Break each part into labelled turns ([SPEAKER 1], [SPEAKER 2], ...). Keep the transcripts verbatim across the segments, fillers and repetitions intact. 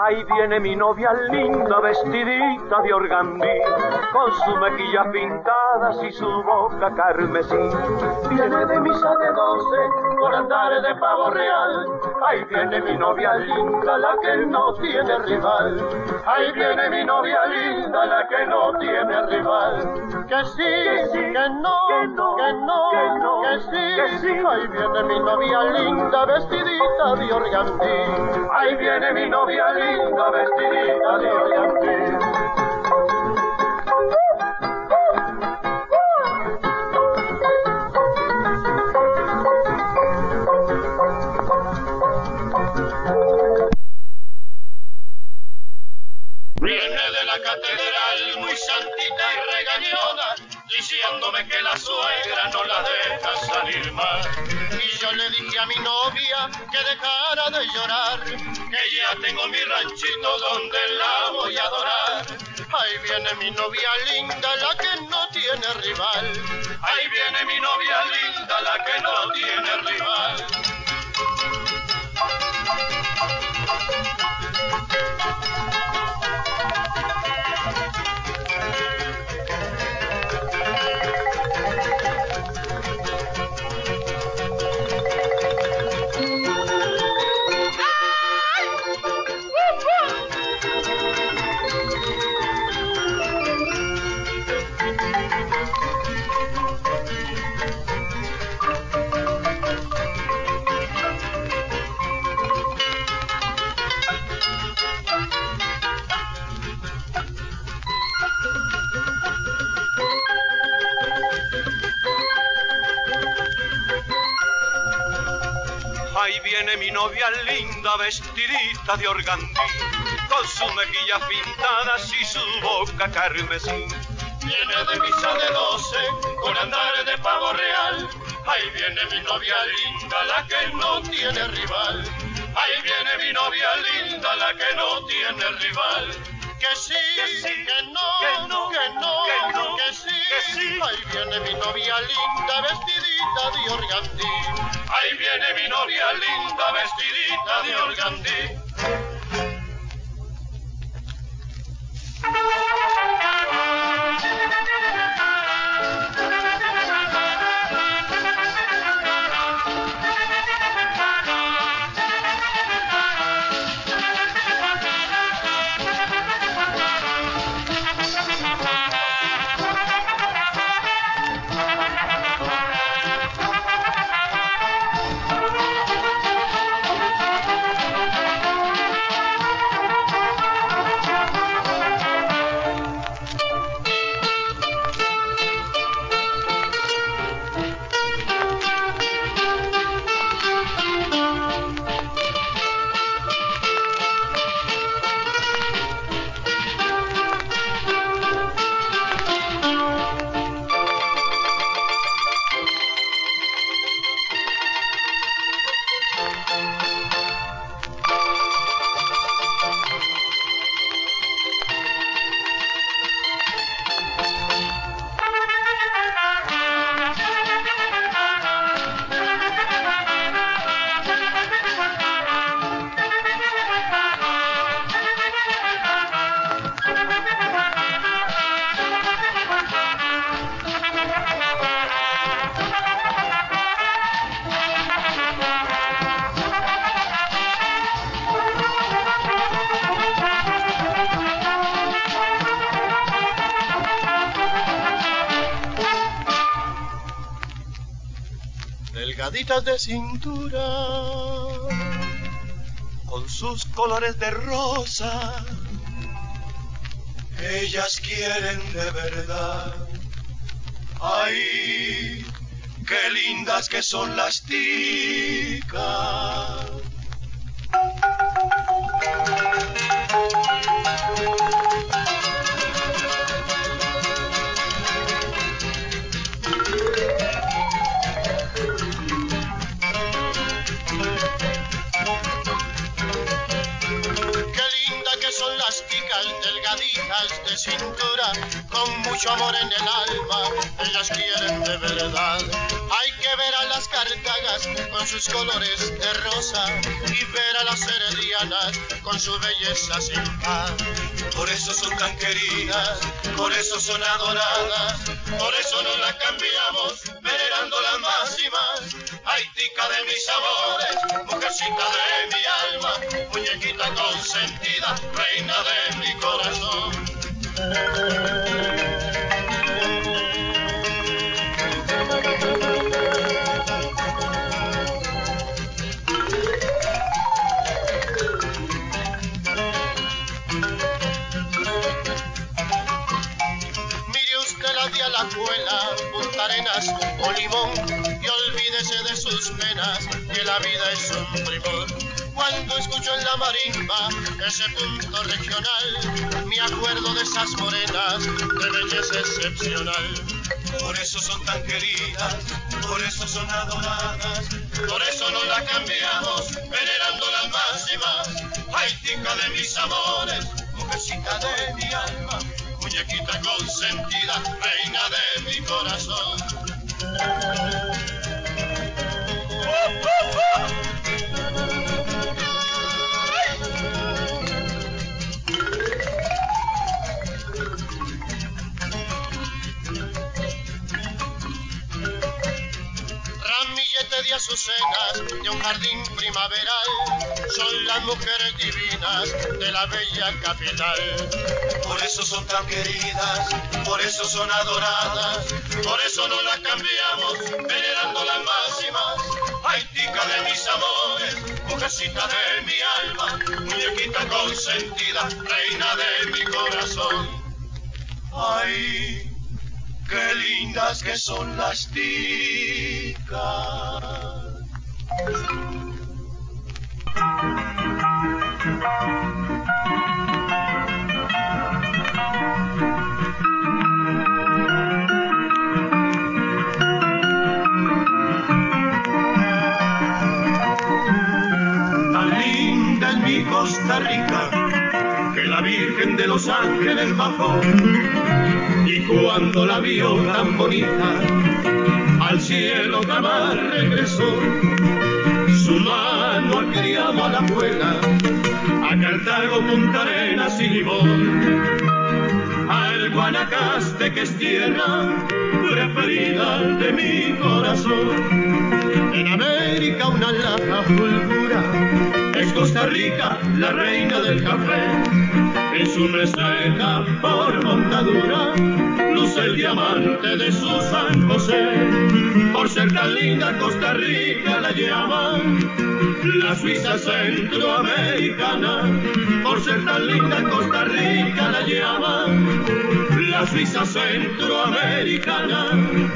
[SPEAKER 1] Ahí viene mi novia linda, vestidita de organdí, con sus mejillas pintadas y su boca carmesí. Viene de misa de doce, por andar de pavo real. Ahí viene mi novia linda, la que no tiene rival. Ahí viene mi novia linda, la que no tiene rival. Que sí, que, sí, que, no, que no, que no, que no, que sí, que sí. Ahí viene mi novia linda, vestidita de organdí. Ahí viene mi novia linda, vestidita de organdí.
[SPEAKER 2] Viene de la catedral muy santita y regañona, diciéndome que la suegra no la deja salir más. Y yo le dije a mi novia que dejara de llorar, que ya tengo mi ranchito donde la voy a adorar. Ahí viene mi novia linda, la que no tiene rival. Ahí viene mi novia linda, la que no tiene rival.
[SPEAKER 1] Ahí viene mi novia linda, vestidita de organdí, con sus mejillas pintadas y su boca carmesí.
[SPEAKER 2] Viene de misa de doce, con andar de pavo real. Ahí viene mi novia linda, la que no tiene rival. Ahí viene mi novia linda, la que no tiene rival. Que sí, que, sí, que no, que no, que no, que, no, que, sí, que sí. Ahí viene mi novia linda, vestidita de organdí. Ahí viene mi novia linda, vestidita de organdí. Delgaditas de cintura, con sus colores de rosa, ellas quieren de verdad. Ay, qué lindas que son las ticas. Delgaditas de cintura, con mucho amor en el alma, ellas quieren de verdad. Hay que ver a las cartagas con sus colores de rosa y ver a las heredianas asturianas con su belleza sin par. Por eso son tan queridas, por eso son adoradas, por eso no las cambiamos, venerándolas más y más. Ay, tica de mis amores, mujercita de mi alma, muñequita consentida, reina de mi corazón. La escuela, Punta Arenas o Limón, y olvídese de sus penas, que la vida es un primor. Cuando escucho en la marimba ese punto regional, me acuerdo de esas morenas de belleza excepcional. Por eso son tan queridas, por eso son adoradas, por eso no las cambiamos, venerándolas más y más. Ay, tica de mis amores, mujercita de mi alma, muñequita consentida, reina de mi corazón. ¡Uh, uh, uh! Ramillete de azucenas de un jardín primaveral son las mujeres divinas de la bella capital. Por eso son tan queridas, por eso son adoradas, por eso no las cambiamos, venerándolas más y más. Ay, tica de mis amores, mujercita de mi alma, muñequita consentida, reina de mi corazón. Ay, qué lindas que son las ticas. Costa Rica, que la Virgen de los Ángeles bajó, y cuando la vio tan bonita, al cielo jamás regresó. Su mano ha criado a la abuela, a Cartago, Punta Arenas y Limón, al Guanacaste que es tierra preferida de mi corazón. En América una laja fulgura, es Costa Rica la reina del café. En su meseta por montadura luce el diamante de su San José. Por ser tan linda Costa Rica la llaman la Suiza centroamericana. Por ser tan linda Costa Rica la llaman la Suiza centroamericana.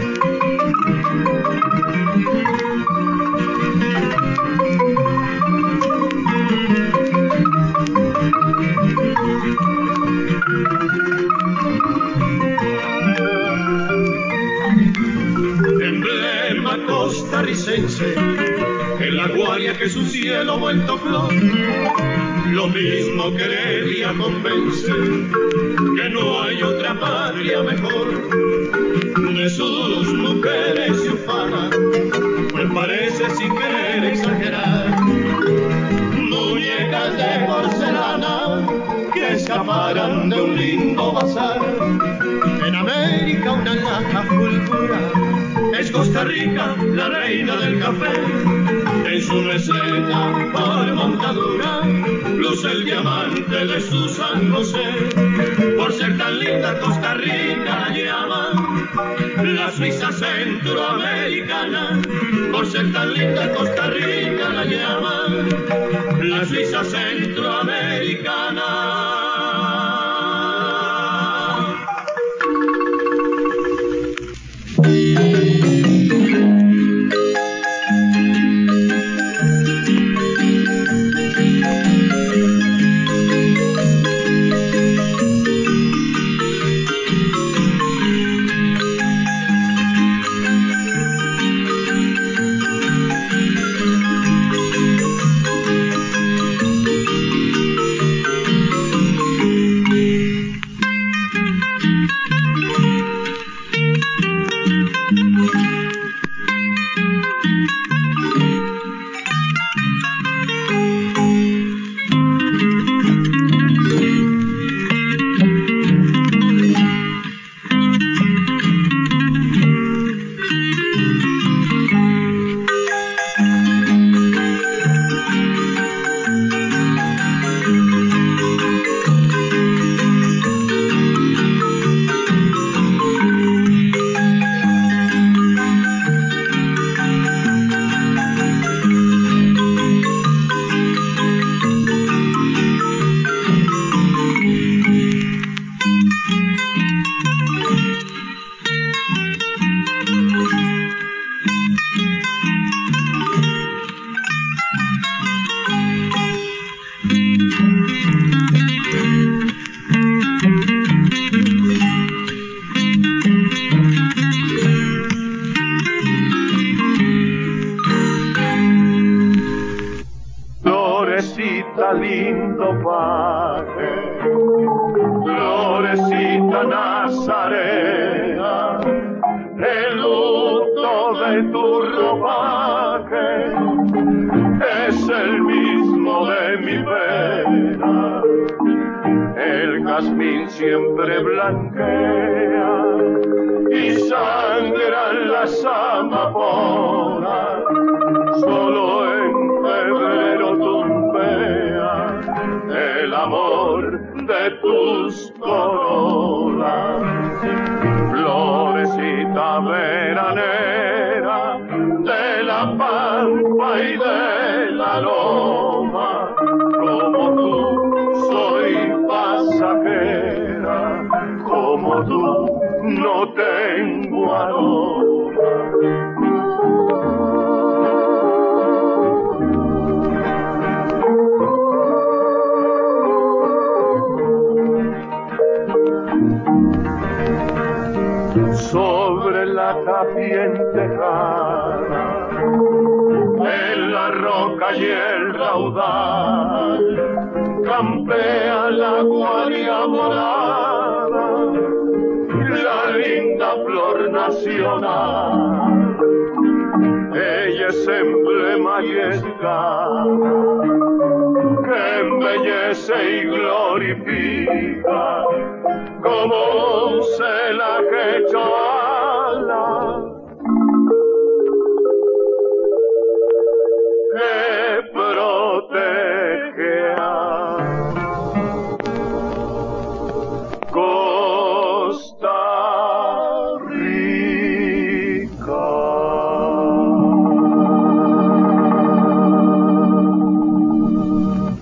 [SPEAKER 2] Emblema costarricense, en la Guaria que su cielo vuelto flor, lo mismo que Heredia convence, que no hay otra patria mejor. De sus mujeres y ufanas, pues parece sin querer exagerar, muñecas de porcelana que escaparan de un lindo bazar. En América una laja fulgura, es Costa Rica la reina del café. En su meseta por montadura luce el diamante de su San José. Por ser tan linda Costa Rica la llaman la Suiza centroamericana. Por ser tan linda Costa Rica la llaman la Suiza centroamericana.
[SPEAKER 1] Florecita, lindo paje, Florecita nazarena, el luto de tu ropaje es el mismo de mi pena. El jazmín siempre blanquea y sangran las amapolas, solo en febrero tumbea el amor de tus corolas. Florecita veranera de la pampa y de la loma, como tú soy pasajera, como tú no tengo aroma. Sobre la tapiente jara, en la roca y el raudal, campea la guaria morada, la linda flor nacional. Ella es emblema y es gama, que embellece y glorifica como